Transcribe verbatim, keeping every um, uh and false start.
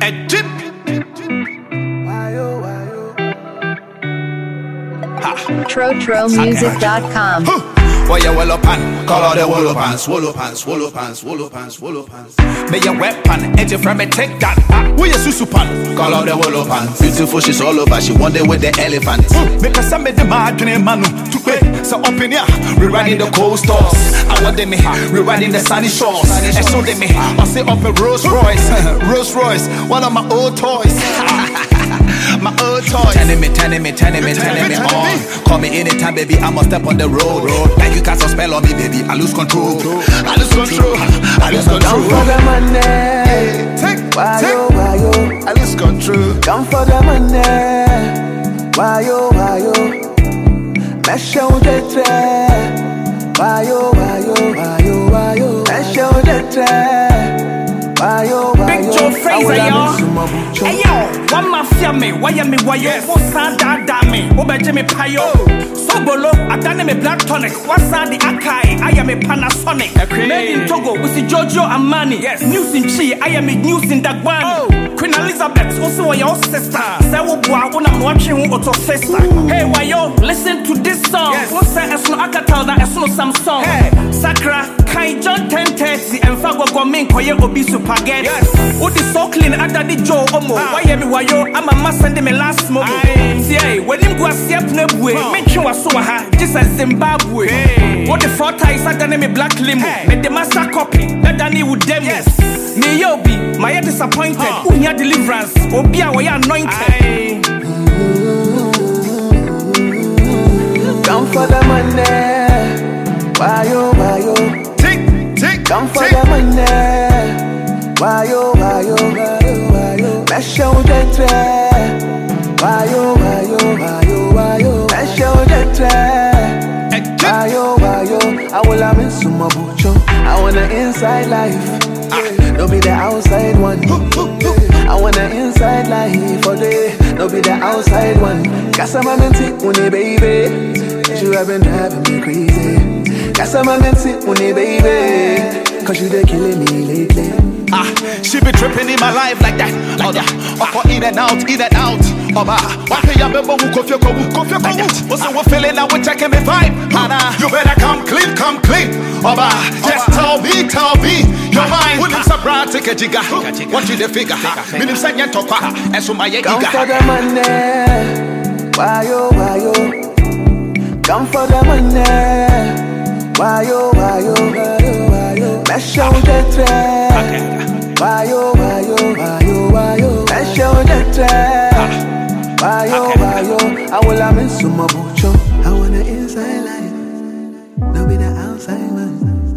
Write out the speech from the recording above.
Egypt. Trotro Music dot com. Why you well up and call all the wallow pants, wallow pants, wallow pants, wallow pants, wallow pants. May your weapon, edge from me take that. Where you susu pan? Call all the wallow pants. Beautiful, she's all over. She one day with the elephant. Make us some of the margin manu to pay. So up in here, we riding the coasters. I want them, we riding the sunny shores. And so them, I say up a Rolls Royce, Rolls Royce, one of my old toys. My old toys. Turning me, turning me, turning me, turning me on. Call me anytime, baby. I must step on the road. Like you cast a spell on me, baby. I lose control. I lose control. I lose control. Come for the money. Take, why take. yo, why yo? I lose control. Come for the money. Why yo, why yo? Mesh out the tray. Why yo, why yo, why yo, why yo? Mesh out the tray. Why yo, why yo? Big Joe Fraser, y'all. Hey yo, one mafia me, why am me, why yo? What's that da me? Obeje me payo. Sobolo, I done me black tonic. What's that the Akai? I am a Panasonic. Made in Togo, we see Giorgio Armani. Yes, news in Chi, I am a news in Dagwan. Queen Elizabeth, also your sister. Sewobwa, when I'm watching Auto Festa. Hey, why yo, listen to this song. What's that? As no Akatal, as no Samsung. Hey, Sakra, Kai John ten thirty, and Fago Gomin, Koye Obi Spaghetti. Yes. What is so clean under the Joe Omo? Why am I why yo? I'm a master in me last moment. See, when him go a step nebwe, make you a so ha, just as Zimbabwe. What the four ties are done me black limo. Make the master copy, that Danny would them. Yes. Me yo be, my head disappointed. Who near deliverance? Obi a way anointed. Come for the money. Why yo, why yo? Take, take, Come for take. the money. Why yo, why yo, why yo, why yo? Mesh out the tray. Why yo, why yo, why yo, why yo? Mesh out the tray. Why yo, why yo? I will have in some bucho. I want an inside life. Don't be the outside one. I want an inside life for day. Don't be the outside one. Cause I'm a minty, uni baby. You have been driving me crazy. Cause I'm a minty, uni baby. Cause you been killing me lately. Ah, she be tripping in my life like that, like that. Up in and out, in and out. Oba, why pay your member who coffee go, coffee go? What's the one feeling now? We're checking me vibe. Anna, you better come clean, come clean. Oba, just tell me, tell me your mind. When it's a brand, take a jigga. What you the figure? Minim sanya topa, and so my Come for the money. Why yo, why yo? Come for the money. Why yo, why yo, why yo, why yo? Mesh out the tray. Why yo, why yo, why yo, why yo? Mesh out the tray. Why yo, why yo? I will have in some bucho. I want the inside life. No be the outside one.